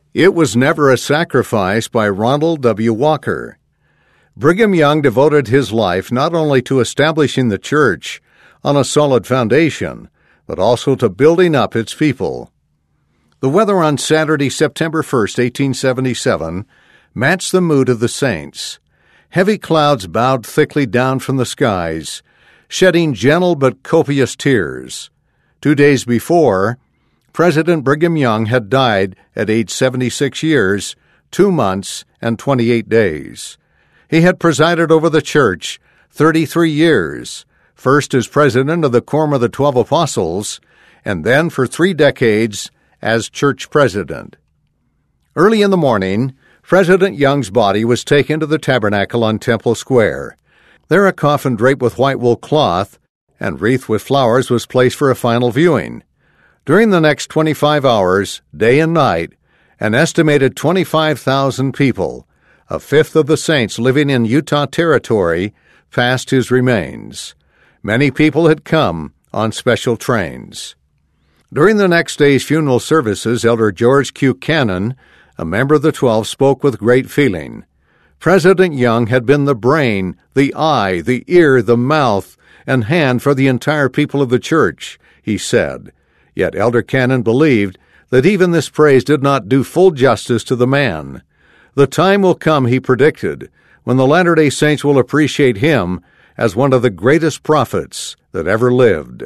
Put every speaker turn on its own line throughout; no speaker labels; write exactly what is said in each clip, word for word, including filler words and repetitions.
It Was Never a Sacrifice by Ronald W. Walker. Brigham Young devoted his life not only to establishing the church on a solid foundation, but also to building up its people. The weather on Saturday, September first, eighteen seventy-seven, matched the mood of the saints. Heavy clouds bowed thickly down from the skies, shedding gentle but copious tears. Two days before, President Brigham Young had died at age seventy-six years, two months, and twenty-eight days. He had presided over the church thirty-three years, first as president of the Quorum of the Twelve Apostles, and then for three decades as church president. Early in the morning, President Young's body was taken to the tabernacle on Temple Square. There a coffin draped with white wool cloth and wreathed with flowers was placed for a final viewing. During the next twenty-five hours, day and night, an estimated twenty-five thousand people, a fifth of the saints living in Utah Territory, passed his remains. Many people had come on special trains. During the next day's funeral services, Elder George Q. Cannon, a member of the Twelve, spoke with great feeling. President Young had been the brain, the eye, the ear, the mouth, and hand for the entire people of the church, he said. Yet Elder Cannon believed that even this praise did not do full justice to the man. The time will come, he predicted, when the Latter-day Saints will appreciate him as one of the greatest prophets that ever lived.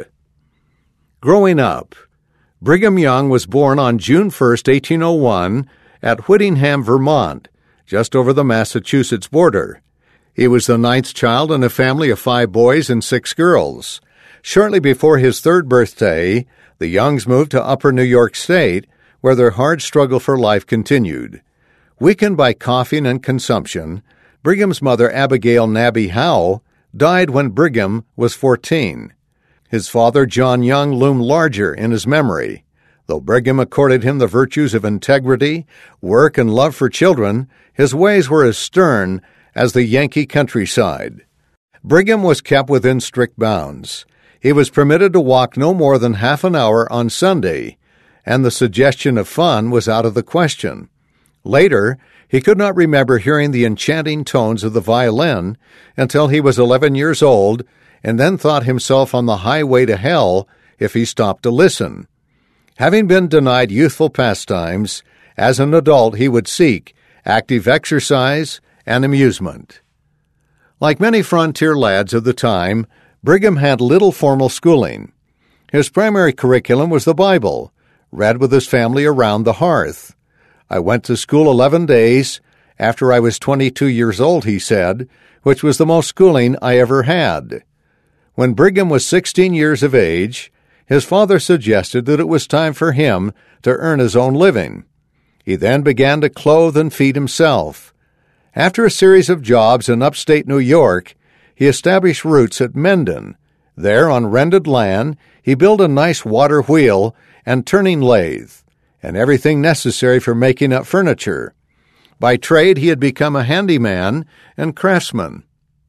Growing up, Brigham Young was born on June first, eighteen oh one, at Whittingham, Vermont, just over the Massachusetts border. He was the ninth child in a family of five boys and six girls. Shortly before his third birthday, the Youngs moved to Upper New York State, where their hard struggle for life continued. Weakened by coughing and consumption, Brigham's mother, Abigail Nabby Howe, died when Brigham was fourteen. His father, John Young, loomed larger in his memory. Though Brigham accorded him the virtues of integrity, work, and love for children, his ways were as stern as the Yankee countryside. Brigham was kept within strict bounds. He was permitted to walk no more than half an hour on Sunday, and the suggestion of fun was out of the question. Later, he could not remember hearing the enchanting tones of the violin until he was eleven years old, and then thought himself on the highway to hell if he stopped to listen. Having been denied youthful pastimes, as an adult he would seek active exercise and amusement. Like many frontier lads of the time, Brigham had little formal schooling. His primary curriculum was the Bible, read with his family around the hearth. I went to school eleven days after I was twenty-two years old, he said, which was the most schooling I ever had. When Brigham was sixteen years of age, his father suggested that it was time for him to earn his own living. He then began to clothe and feed himself. After a series of jobs in upstate New York, he established roots at Mendon. There, on rented land, he built a nice water wheel and turning lathe, and everything necessary for making up furniture. By trade, he had become a handyman and craftsman.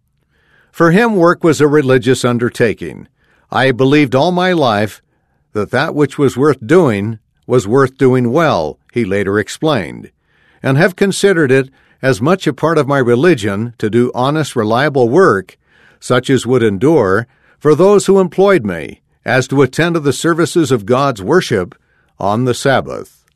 For him, work was a religious undertaking. I believed all my life that that which was worth doing was worth doing well, he later explained, and have considered it as much a part of my religion to do honest, reliable work, such as would endure, for those who employed me, as to attend to the services of God's worship on the Sabbath.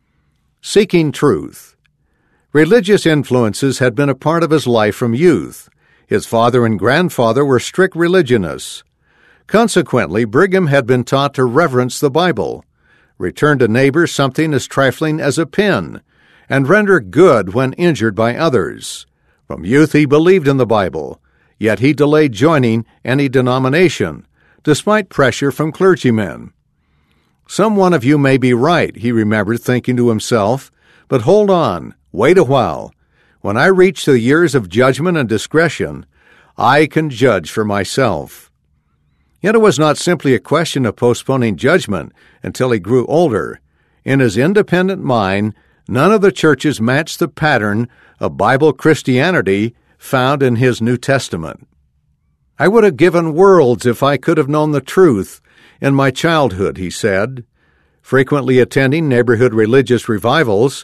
Seeking truth. Religious influences had been a part of his life from youth. His father and grandfather were strict religionists. Consequently, Brigham had been taught to reverence the Bible, return to neighbors something as trifling as a pin, and render good when injured by others. From youth he believed in the Bible, yet he delayed joining any denomination, despite pressure from clergymen. Some one of you may be right, he remembered thinking to himself, but hold on, wait a while. When I reach the years of judgment and discretion, I can judge for myself. Yet it was not simply a question of postponing judgment until he grew older. In his independent mind, none of the churches matched the pattern of Bible Christianity found in his New Testament. I would have given worlds if I could have known the truth in my childhood, he said. Frequently attending neighborhood religious revivals,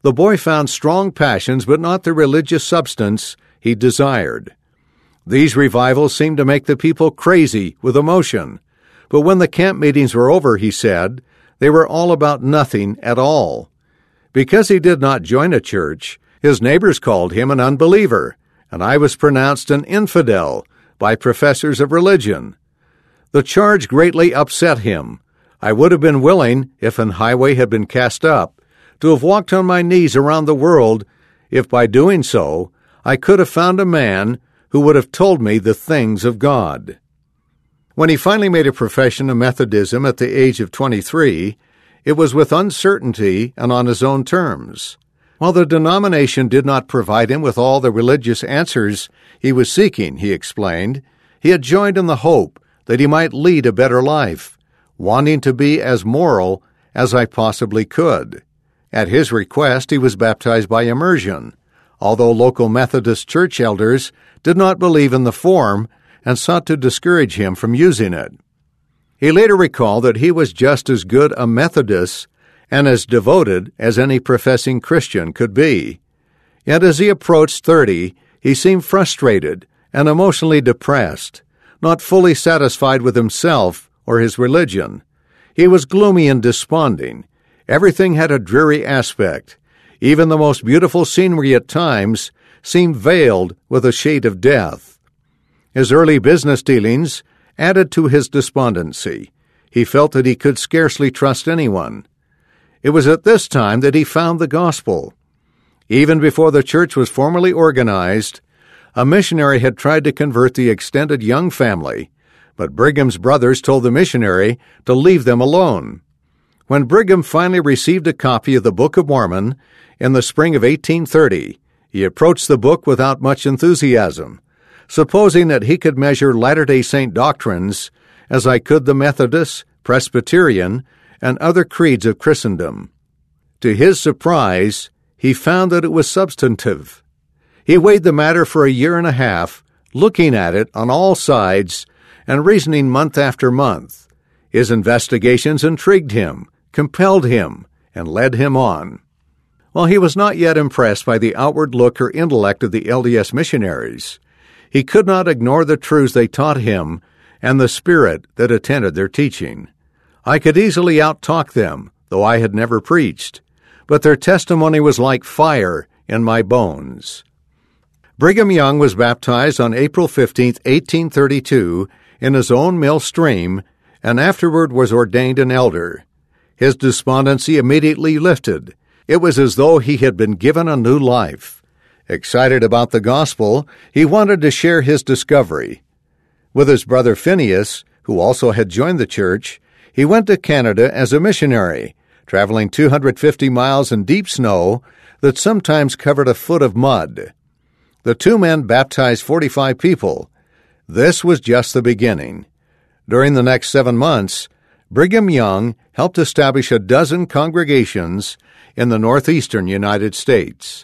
the boy found strong passions but not the religious substance he desired. These revivals seemed to make the people crazy with emotion, but when the camp meetings were over, he said, they were all about nothing at all. Because he did not join a church, his neighbors called him an unbeliever, and I was pronounced an infidel by professors of religion. The charge greatly upset him. I would have been willing, if an highway had been cast up, to have walked on my knees around the world, if by doing so I could have found a man who would have told me the things of God. When he finally made a profession of Methodism at the age of twenty-three, it was with uncertainty and on his own terms. While the denomination did not provide him with all the religious answers he was seeking, he explained, he had joined in the hope that he might lead a better life, wanting to be as moral as I possibly could. At his request, he was baptized by immersion, although local Methodist church elders did not believe in the form and sought to discourage him from using it. He later recalled that he was just as good a Methodist and as devoted as any professing Christian could be. Yet as he approached thirty, he seemed frustrated and emotionally depressed, not fully satisfied with himself or his religion. He was gloomy and desponding. Everything had a dreary aspect. Even the most beautiful scenery at times seemed veiled with a shade of death. His early business dealings added to his despondency. He felt that he could scarcely trust anyone. It was at this time that he found the gospel. Even before the church was formally organized, a missionary had tried to convert the extended young family, but Brigham's brothers told the missionary to leave them alone. When Brigham finally received a copy of the Book of Mormon in the spring of eighteen thirty, he approached the book without much enthusiasm, supposing that he could measure Latter-day Saint doctrines as I could the Methodist, Presbyterian, and other creeds of Christendom. To his surprise, he found that it was substantive. He weighed the matter for a year and a half, looking at it on all sides and reasoning month after month. His investigations intrigued him, compelled him, and led him on. While he was not yet impressed by the outward look or intellect of the L D S missionaries, he could not ignore the truths they taught him and the spirit that attended their teaching. I could easily out-talk them, though I had never preached, but their testimony was like fire in my bones. Brigham Young was baptized on April fifteenth, eighteen thirty-two, in his own mill stream, and afterward was ordained an elder. His despondency immediately lifted. It was as though he had been given a new life. Excited about the gospel, he wanted to share his discovery. With his brother Phineas, who also had joined the church, he went to Canada as a missionary, traveling two hundred fifty miles in deep snow that sometimes covered a foot of mud. The two men baptized forty-five people. This was just the beginning. During the next seven months, Brigham Young helped establish a dozen congregations in the northeastern United States.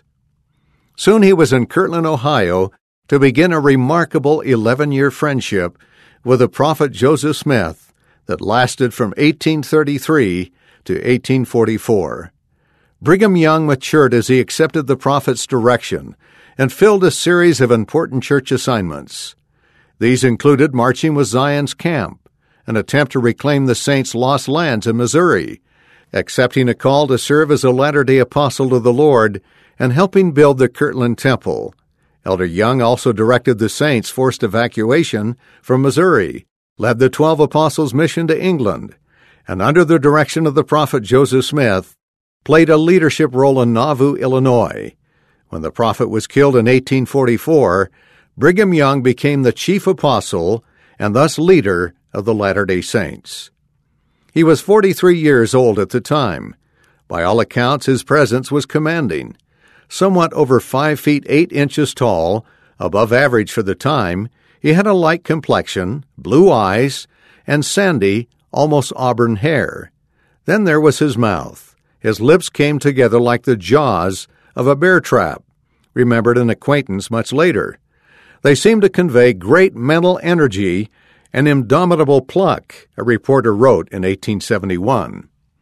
Soon he was in Kirtland, Ohio, to begin a remarkable eleven-year friendship with the prophet Joseph Smith that lasted from eighteen thirty-three to eighteen forty-four. Brigham Young matured as he accepted the prophet's direction and filled a series of important church assignments. These included marching with Zion's Camp, an attempt to reclaim the saints' lost lands in Missouri, accepting a call to serve as a Latter-day Apostle to the Lord, and helping build the Kirtland Temple. Elder Young also directed the saints' forced evacuation from Missouri, led the Twelve Apostles' mission to England, and under the direction of the prophet Joseph Smith, played a leadership role in Nauvoo, Illinois. When the prophet was killed in eighteen forty-four, Brigham Young became the chief apostle and thus leader of the Latter-day Saints. He was forty-three years old at the time. By all accounts, his presence was commanding. Somewhat over five feet eight inches tall, above average for the time, he had a light complexion, blue eyes, and sandy, almost auburn hair. Then there was his mouth. His lips came together like the jaws of a bear trap, remembered an acquaintance much later. They seemed to convey great mental energy and indomitable pluck, a reporter wrote in eighteen seventy-one.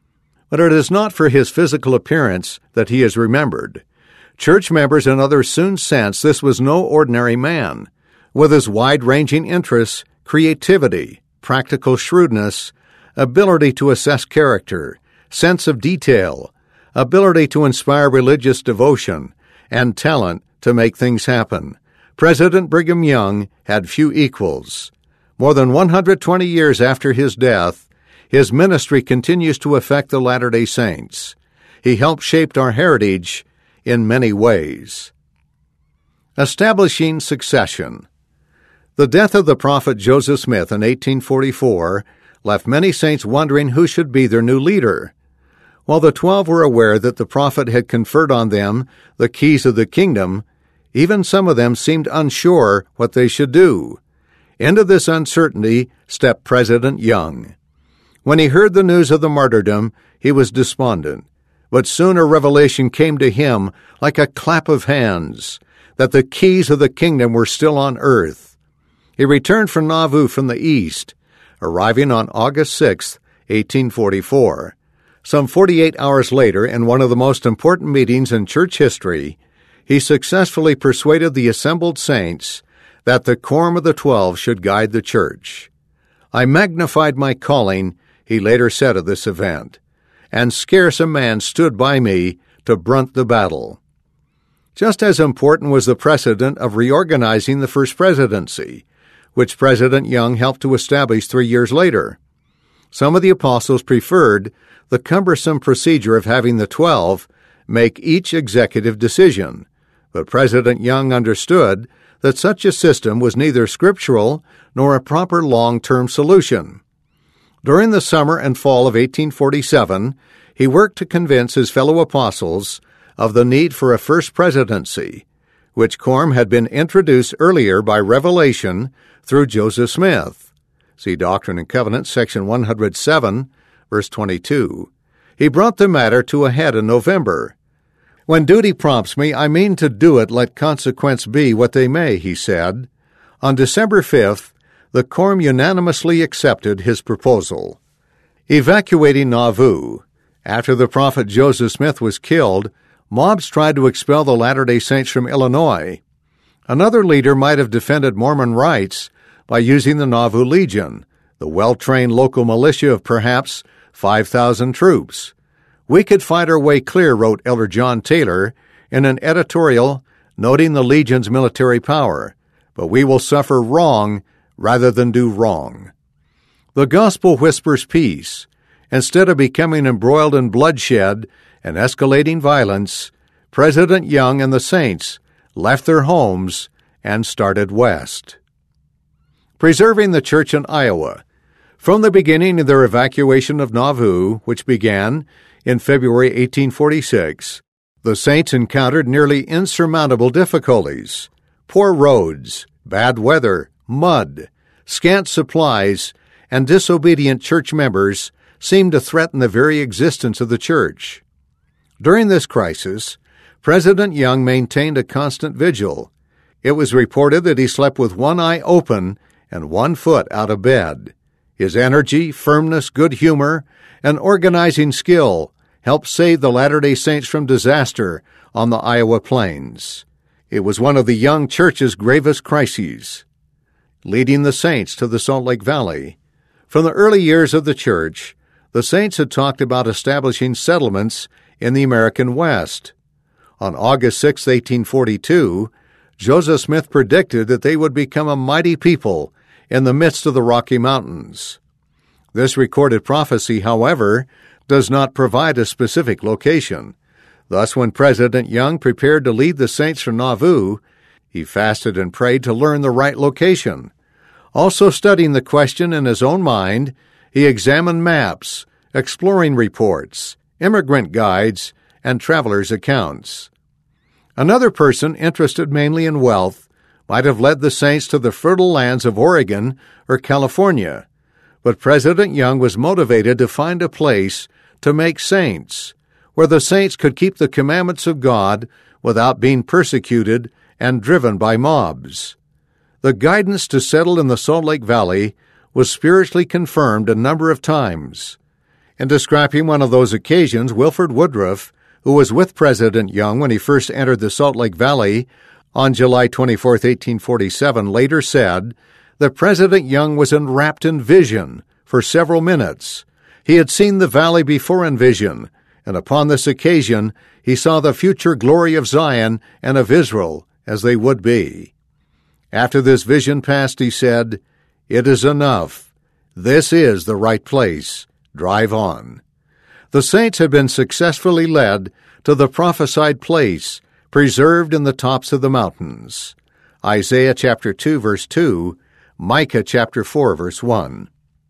But it is not for his physical appearance that he is remembered. Church members and others soon sensed this was no ordinary man. With his wide-ranging interests, creativity, practical shrewdness, ability to assess character, sense of detail, ability to inspire religious devotion, and talent to make things happen, President Brigham Young had few equals. More than one hundred twenty years after his death, his ministry continues to affect the Latter-day Saints. He helped shape our heritage in many ways. Establishing succession. The death of the prophet Joseph Smith in eighteen forty-four left many saints wondering who should be their new leader. While the twelve were aware that the prophet had conferred on them the keys of the kingdom, even some of them seemed unsure what they should do. Into this uncertainty stepped President Young. When he heard the news of the martyrdom, he was despondent. But soon a revelation came to him like a clap of hands, that the keys of the kingdom were still on earth. He returned from Nauvoo from the east, arriving on August sixth, eighteen forty-four. Some forty-eight hours later, in one of the most important meetings in church history, he successfully persuaded the assembled saints that the quorum of the twelve should guide the church. "I magnified my calling," he later said of this event, "and scarce a man stood by me to brunt the battle." Just as important was the precedent of reorganizing the first presidency, which President Young helped to establish three years later. Some of the apostles preferred the cumbersome procedure of having the twelve make each executive decision, but President Young understood that such a system was neither scriptural nor a proper long-term solution. During the summer and fall of eighteen forty-seven, he worked to convince his fellow apostles of the need for a first presidency, which quorum had been introduced earlier by revelation through Joseph Smith. See Doctrine and Covenants, section one hundred seven, verse twenty-two. He brought the matter to a head in November. "When duty prompts me, I mean to do it, let consequence be what they may," he said. On December fifth, the quorum unanimously accepted his proposal. Evacuating Nauvoo. After the prophet Joseph Smith was killed, mobs tried to expel the Latter-day Saints from Illinois. Another leader might have defended Mormon rights by using the Nauvoo Legion, the well-trained local militia of perhaps five thousand troops. "We could fight our way clear," wrote Elder John Taylor in an editorial noting the Legion's military power, "but we will suffer wrong rather than do wrong." The gospel whispers peace. Instead of becoming embroiled in bloodshed and escalating violence, President Young and the saints left their homes and started west. Preserving the church in Iowa. From the beginning of their evacuation of Nauvoo, which began in February eighteen forty-six, the saints encountered nearly insurmountable difficulties. Poor roads, bad weather, mud, scant supplies, and disobedient church members seemed to threaten the very existence of the church. During this crisis, President Young maintained a constant vigil. It was reported that he slept with one eye open and one foot out of bed. His energy, firmness, good humor, and organizing skill helped save the Latter-day Saints from disaster on the Iowa plains. It was one of the young church's gravest crises. Leading the saints to the Salt Lake Valley. From the early years of the church, the saints had talked about establishing settlements in the American West. On August sixth, eighteen forty-two, Joseph Smith predicted that they would become a mighty people in the midst of the Rocky Mountains. This recorded prophecy, however, does not provide a specific location. Thus, when President Young prepared to lead the saints from Nauvoo, he fasted and prayed to learn the right location. Also studying the question in his own mind, he examined maps, exploring reports, immigrant guides, and travelers' accounts. Another person interested mainly in wealth might have led the saints to the fertile lands of Oregon or California, but President Young was motivated to find a place to make saints, where the saints could keep the commandments of God without being persecuted and driven by mobs. The guidance to settle in the Salt Lake Valley was spiritually confirmed a number of times. In describing one of those occasions, Wilford Woodruff, who was with President Young when he first entered the Salt Lake Valley on July twenty-fourth, eighteen forty-seven, later said that President Young was enwrapped in vision for several minutes. He had seen the valley before in vision, and upon this occasion he saw the future glory of Zion and of Israel as they would be. After this vision passed, he said, "It is enough. This is the right place. Drive on." The saints had been successfully led to the prophesied place, preserved in the tops of the mountains. Isaiah chapter two, verse two, Micah chapter four, verse one.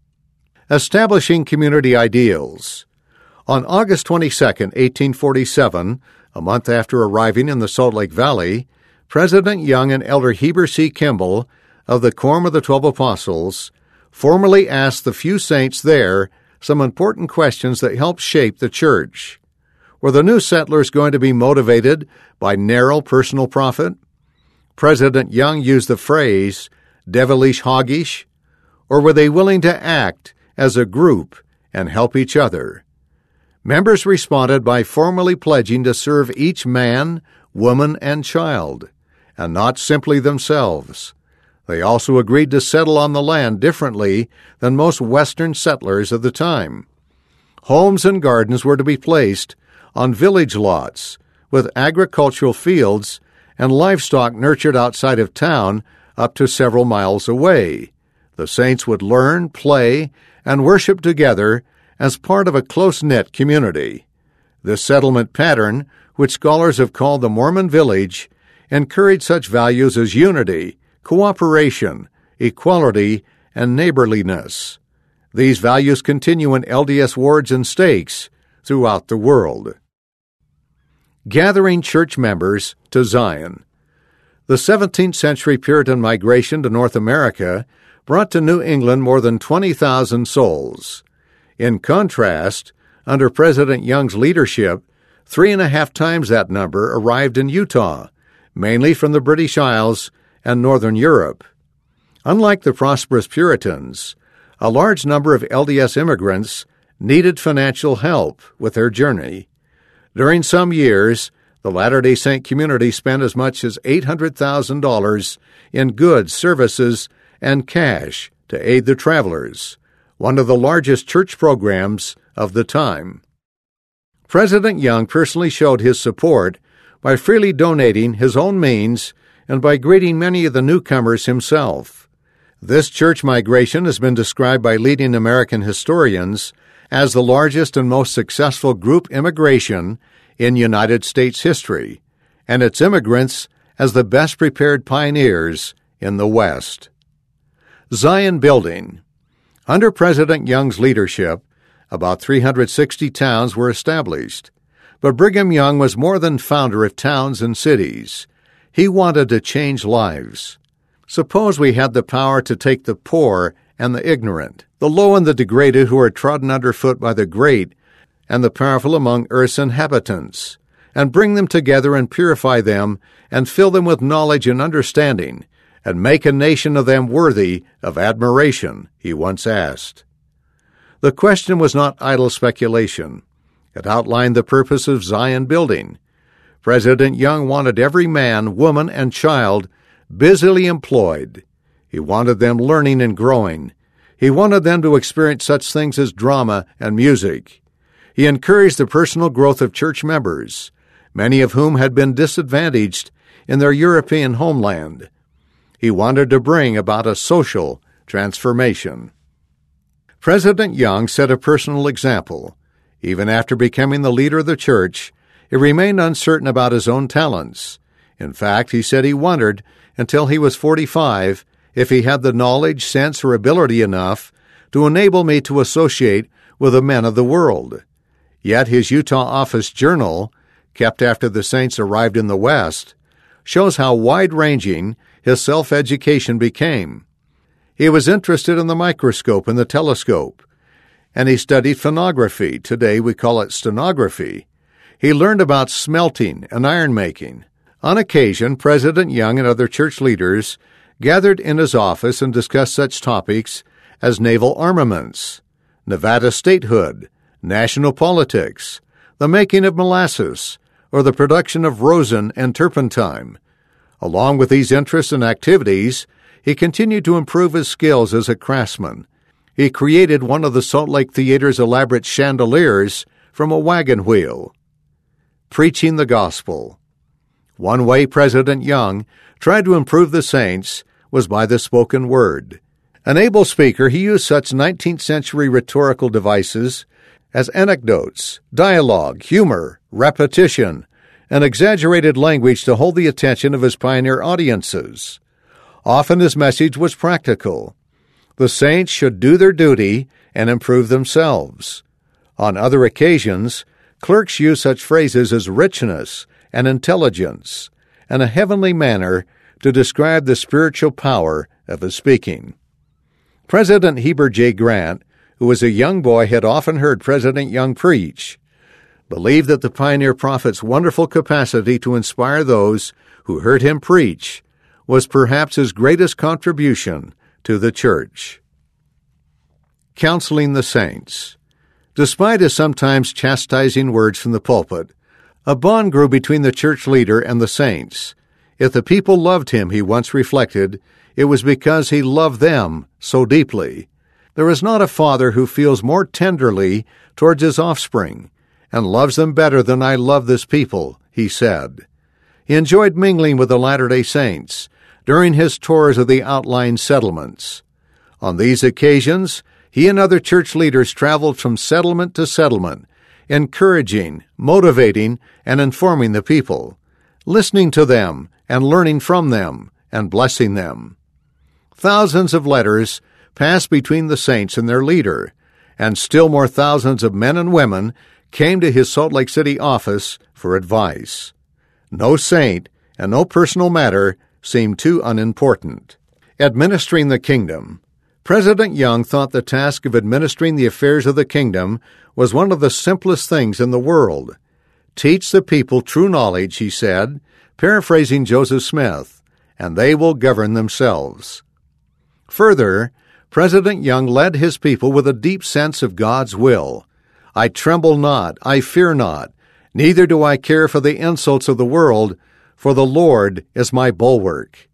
Establishing community ideals. On August twenty-second, eighteen forty-seven, a month after arriving in the Salt Lake Valley, President Young and Elder Heber C. Kimball of the Quorum of the Twelve Apostles formally asked the few saints there some important questions that helped shape the church. Were the new settlers going to be motivated by narrow personal profit? President Young used the phrase, devilish hoggish, or were they willing to act as a group and help each other? Members responded by formally pledging to serve each man, woman, and child, and not simply themselves. They also agreed to settle on the land differently than most Western settlers of the time. Homes and gardens were to be placed on village lots, with agricultural fields and livestock nurtured outside of town up to several miles away. The saints would learn, play, and worship together as part of a close-knit community. This settlement pattern, which scholars have called the Mormon village, encouraged such values as unity, cooperation, equality, and neighborliness. These values continue in L D S wards and stakes throughout the world. Gathering church members to Zion. The seventeenth century Puritan migration to North America brought to New England more than twenty thousand souls. In contrast, under President Young's leadership, three and a half times that number arrived in Utah, mainly from the British Isles and Northern Europe. Unlike the prosperous Puritans, a large number of L D S immigrants needed financial help with their journey. During some years, the Latter-day Saint community spent as much as eight hundred thousand dollars in goods, services, and cash to aid the travelers, one of the largest church programs of the time. President Young personally showed his support by freely donating his own means and by greeting many of the newcomers himself. This church migration has been described by leading American historians as the largest and most successful group immigration in United States history, and its immigrants as the best prepared pioneers in the West. Zion building. Under President Young's leadership, about three hundred sixty towns were established, but Brigham Young was more than founder of towns and cities. He wanted to change lives. Suppose we had the power to take the poor and the ignorant, the low and the degraded who are trodden underfoot by the great, and the powerful among Earth's inhabitants, and bring them together and purify them, and fill them with knowledge and understanding, and make a nation of them worthy of admiration, he once asked. The question was not idle speculation. It outlined the purpose of Zion building. President Young wanted every man, woman, and child busily employed. He wanted them learning and growing. He wanted them to experience such things as drama and music. He encouraged the personal growth of church members, many of whom had been disadvantaged in their European homeland. He wanted to bring about a social transformation. President Young set a personal example. Even after becoming the leader of the church, he remained uncertain about his own talents. In fact, he said he wondered until he was forty-five if he had the knowledge, sense, or ability enough to enable me to associate with the men of the world. Yet his Utah office journal, kept after the saints arrived in the West, shows how wide-ranging his self-education became. He was interested in the microscope and the telescope, and he studied phonography. Today we call it stenography. He learned about smelting and iron-making. On occasion, President Young and other church leaders gathered in his office and discussed such topics as naval armaments, Nevada statehood, national politics, the making of molasses, or the production of rosin and turpentine. Along with these interests and activities, he continued to improve his skills as a craftsman. He created one of the Salt Lake Theater's elaborate chandeliers from a wagon wheel. Preaching the gospel. One way President Young tried to improve the saints was by the spoken word. An able speaker, he used such nineteenth century rhetorical devices as anecdotes, dialogue, humor, repetition, and exaggerated language to hold the attention of his pioneer audiences. Often his message was practical. The saints should do their duty and improve themselves. On other occasions, clerks used such phrases as richness and intelligence and a heavenly manner to describe the spiritual power of his speaking. President Heber J. Grant, who as a young boy had often heard President Young preach, believed that the pioneer prophet's wonderful capacity to inspire those who heard him preach was perhaps his greatest contribution to the church. Counseling the saints. Despite his sometimes chastising words from the pulpit, a bond grew between the church leader and the saints. If the people loved him, he once reflected, it was because he loved them so deeply. There is not a father who feels more tenderly towards his offspring and loves them better than I love this people, he said. He enjoyed mingling with the Latter-day Saints during his tours of the outlying settlements. On these occasions, he and other church leaders traveled from settlement to settlement, encouraging, motivating, and informing the people, listening to them and learning from them and blessing them. Thousands of letters passed between the saints and their leader, and still more thousands of men and women came to his Salt Lake City office for advice. No saint and no personal matter seemed too unimportant. Administering the kingdom. President Young thought the task of administering the affairs of the kingdom was one of the simplest things in the world. Teach the people true knowledge, he said, paraphrasing Joseph Smith, and they will govern themselves. Further, President Young led his people with a deep sense of God's will. I tremble not, I fear not, neither do I care for the insults of the world, for the Lord is my bulwark.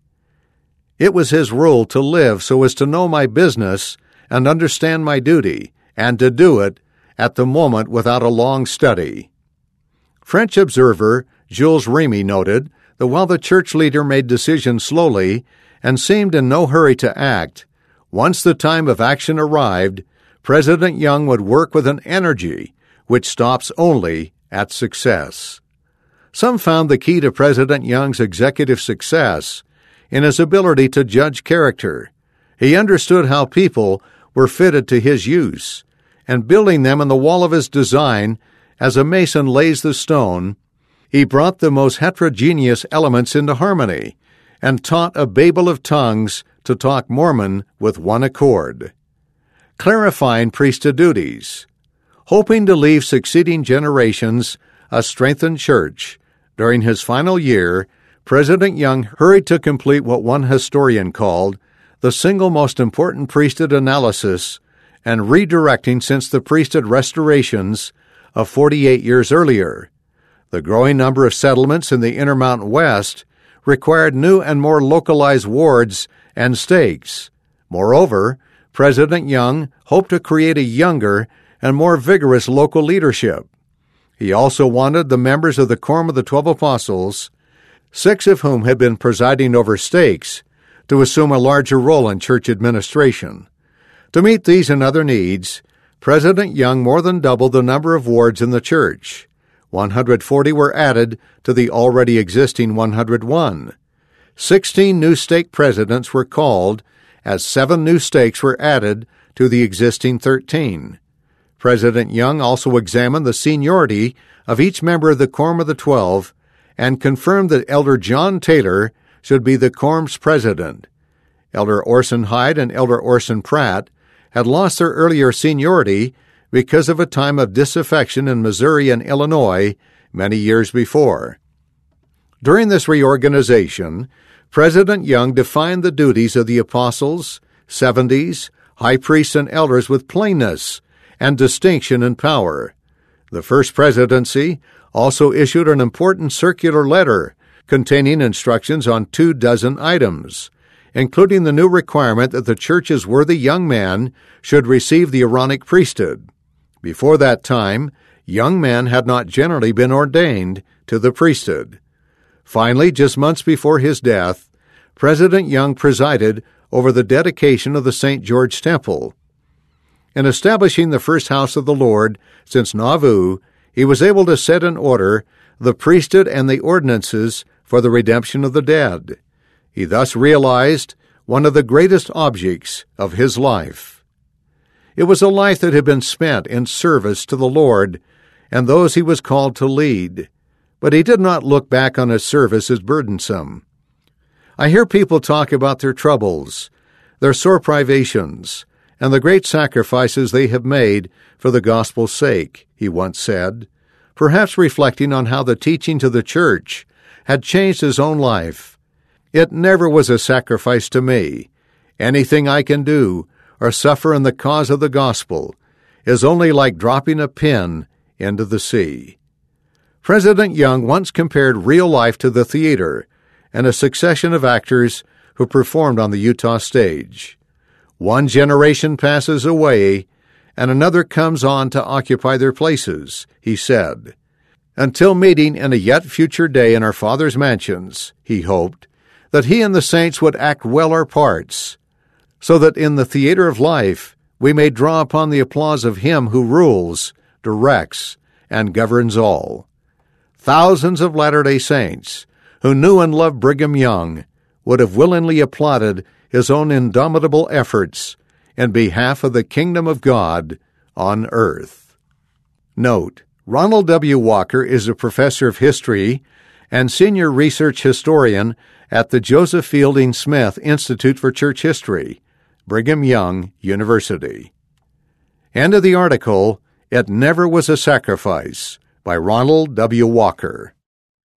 It was his rule to live so as to know my business and understand my duty, and to do it at the moment without a long study. French observer Jules Remy noted that while the church leader made decisions slowly and seemed in no hurry to act, once the time of action arrived, President Young would work with an energy which stops only at success. Some found the key to President Young's executive success in his ability to judge character. He understood how people were fitted to his use, and building them in the wall of his design as a mason lays the stone, he brought the most heterogeneous elements into harmony and taught a Babel of tongues to talk Mormon with one accord. Clarifying priesthood duties. Hoping to leave succeeding generations a strengthened church, during his final year, President Young hurried to complete what one historian called the single most important priesthood analysis and redirecting since the priesthood restorations of forty-eight years earlier. The growing number of settlements in the Intermountain West required new and more localized wards and stakes. Moreover, President Young hoped to create a younger and more vigorous local leadership. He also wanted the members of the Quorum of the Twelve Apostles, six of whom had been presiding over stakes, to assume a larger role in church administration. To meet these and other needs, President Young more than doubled the number of wards in the church. one hundred forty were added to the already existing one hundred one. Sixteen new stake presidents were called, as seven new stakes were added to the existing thirteen. President Young also examined the seniority of each member of the Quorum of the Twelve and confirmed that Elder John Taylor should be the Quorum's president. Elder Orson Hyde and Elder Orson Pratt had lost their earlier seniority because of a time of disaffection in Missouri and Illinois many years before. During this reorganization, President Young defined the duties of the apostles, seventies, high priests, and elders with plainness and distinction in power. The first presidency also issued an important circular letter containing instructions on two dozen items, including the new requirement that the church's worthy young man should receive the Aaronic priesthood. Before that time, young men had not generally been ordained to the priesthood. Finally, just months before his death, President Young presided over the dedication of the Saint George Temple. In establishing the first house of the Lord since Nauvoo, he was able to set in order the priesthood and the ordinances for the redemption of the dead. He thus realized one of the greatest objects of his life. It was a life that had been spent in service to the Lord and those he was called to lead, but he did not look back on his service as burdensome. I hear people talk about their troubles, their sore privations, and the great sacrifices they have made for the gospel's sake, he once said, perhaps reflecting on how the teaching to the church had changed his own life. It never was a sacrifice to me. Anything I can do or suffer in the cause of the gospel is only like dropping a pin into the sea. President Young once compared real life to the theater and a succession of actors who performed on the Utah stage. One generation passes away, and another comes on to occupy their places, he said. Until meeting in a yet future day in our Father's mansions, he hoped that he and the saints would act well our parts, so that in the theater of life we may draw upon the applause of him who rules, directs, and governs all. Thousands of Latter-day Saints who knew and loved Brigham Young would have willingly applauded his own indomitable efforts in behalf of the kingdom of God on earth. Note, Ronald W. Walker is a professor of history and senior research historian at the Joseph Fielding Smith Institute for Church History, Brigham Young University. End of the article, It Never Was a Sacrifice, by Ronald W. Walker.